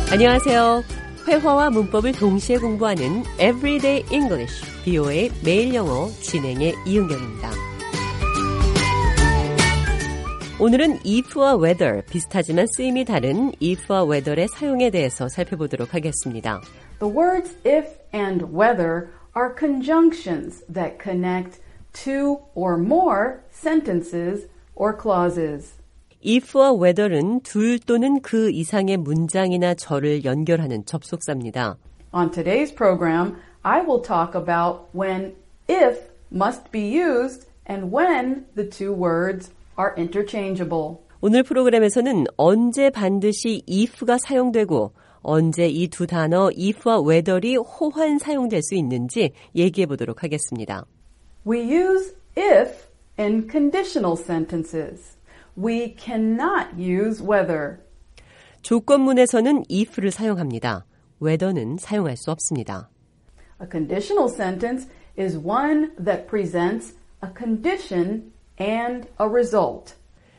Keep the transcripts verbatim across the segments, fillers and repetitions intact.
안녕하세요. 회화와 문법을 동시에 공부하는 Everyday English, 비오에이 매일 영어 진행의 이은경입니다. 오늘은 if와 whether, 비슷하지만 쓰임이 다른 if와 whether의 사용에 대해서 살펴보도록 하겠습니다. The words if and whether are conjunctions that connect two or more sentences or clauses. if와 whether는 둘 또는 그 이상의 문장이나 절을 연결하는 접속사입니다. On today's program, I will talk about when if must be used and when the two words are interchangeable. 오늘 프로그램에서는 언제 반드시 if가 사용되고 언제 이 두 단어 if와 whether이 호환 사용될 수 있는지 얘기해 보도록 하겠습니다. We use if in conditional sentences. We cannot use whether. 조건문에서는 if를 사용합니다. whether는 사용할 수 없습니다. A conditional sentence is one that presents a condition and a result.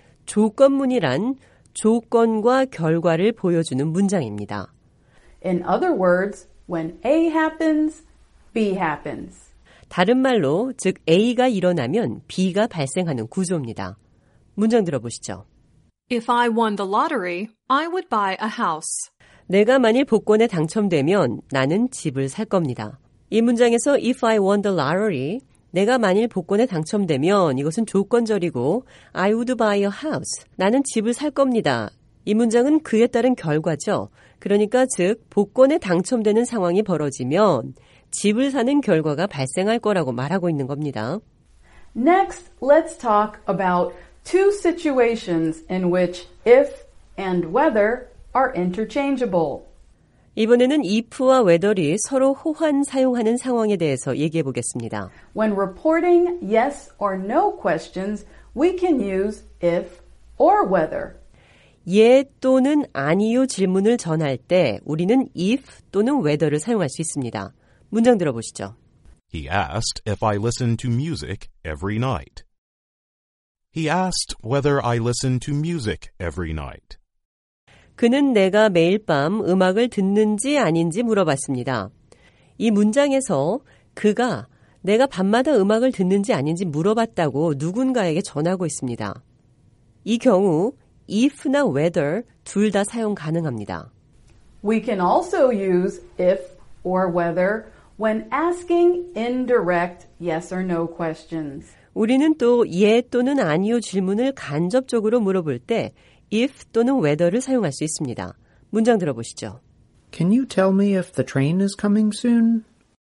조건문이란 조건과 결과를 보여주는 문장입니다. In other words, when A happens, B happens. 다른 말로 즉 A가 일어나면 B가 발생하는 구조입니다. 문장 들어보시죠. If I won the lottery, I would buy a house. 내가 만일 복권에 당첨되면 나는 집을 살 겁니다. 이 문장에서 if I won the lottery, 내가 만일 복권에 당첨되면 이것은 조건절이고 I would buy a house, 나는 집을 살 겁니다. 이 문장은 그에 따른 결과죠. 그러니까 즉 복권에 당첨되는 상황이 벌어지면 집을 사는 결과가 발생할 거라고 말하고 있는 겁니다. Next, let's talk about two situations in which if and whether are interchangeable. 이번에는 if와 whether이 서로 호환 사용하는 상황에 대해서 얘기해 보겠습니다. When reporting yes or no questions, we can use if or whether. 예 또는 아니요 질문을 전할 때 우리는 if 또는 whether를 사용할 수 있습니다. 문장 들어보시죠. He asked if I listen to music every night. He asked whether I listen to music every night. 그는 내가 매일 밤 음악을 듣는지 아닌지 물어봤습니다. 이 문장에서 그가 내가 밤마다 음악을 듣는지 아닌지 물어봤다고 누군가에게 전하고 있습니다. 이 경우 if나 whether 둘 다 사용 가능합니다. We can also use if or whether when asking indirect yes or no questions. 우리는 또 예 또는 아니요 질문을 간접적으로 물어볼 때 if 또는 whether를 사용할 수 있습니다. 문장 들어보시죠. Can you tell me if the train is coming soon?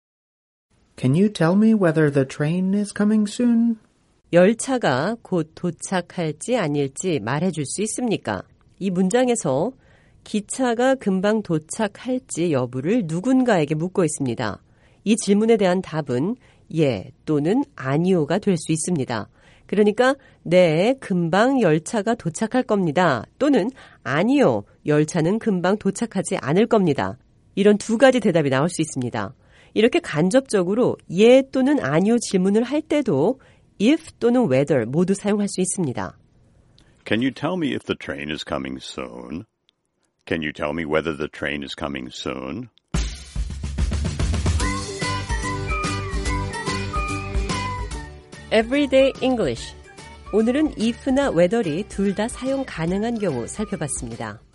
Can you tell me whether the train is coming soon? 열차가 곧 도착할지 아닐지 말해줄 수 있습니까? 이 문장에서 기차가 금방 도착할지 여부를 누군가에게 묻고 있습니다. 이 질문에 대한 답은 예 또는 아니요가 될 수 있습니다. 그러니까 네, 금방 열차가 도착할 겁니다. 또는 아니요, 열차는 금방 도착하지 않을 겁니다. 이런 두 가지 대답이 나올 수 있습니다. 이렇게 간접적으로 예 또는 아니요 질문을 할 때도 if 또는 whether 모두 사용할 수 있습니다. Can you tell me if the train is coming soon? Can you tell me whether the train is coming soon? Everyday English. 오늘은 if나 whether이 둘 다 사용 가능한 경우 살펴봤습니다.